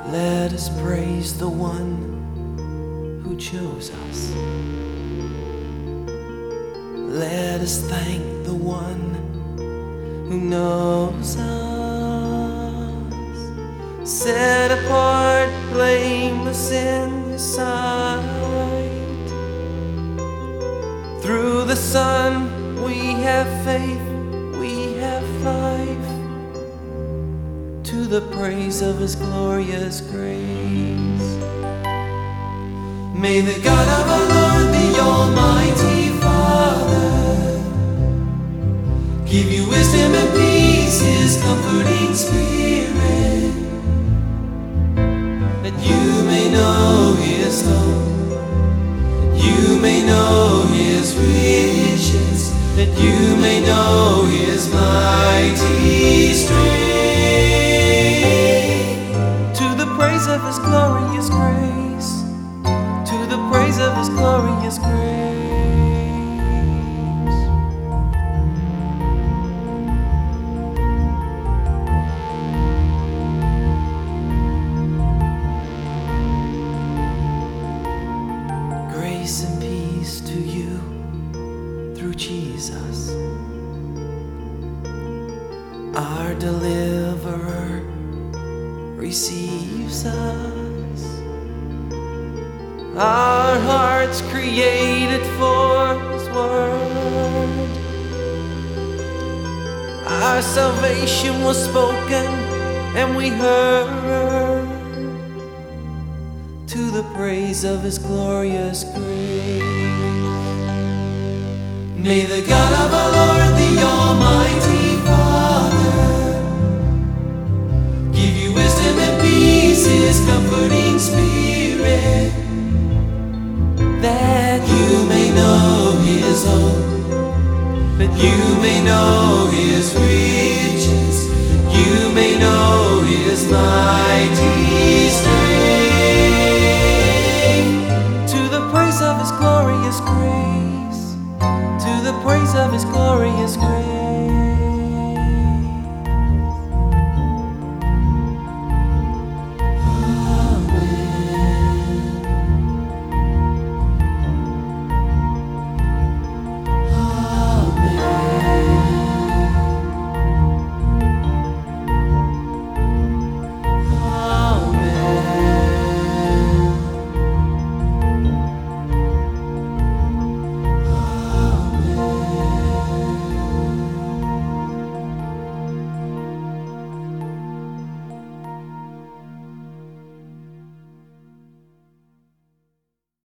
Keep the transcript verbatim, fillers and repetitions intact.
Let us praise the one who chose us. Let us thank the one who knows us. Set apart, blameless in His sight. Through the Son we have faith, we have life, to the praise of His glorious grace. May the God of our Lord, the Almighty Father, give you wisdom and peace, His comforting Spirit, that you may know His love, that you may know His riches, that you may know His mighty strength, to the praise of His glorious grace, to the praise of His glorious grace. Grace and peace to you through Jesus, our deliverer receives us. Our hearts created for His word. Our salvation was spoken and we heard, to the praise of His glorious grace. May the God of our Lord, the Almighty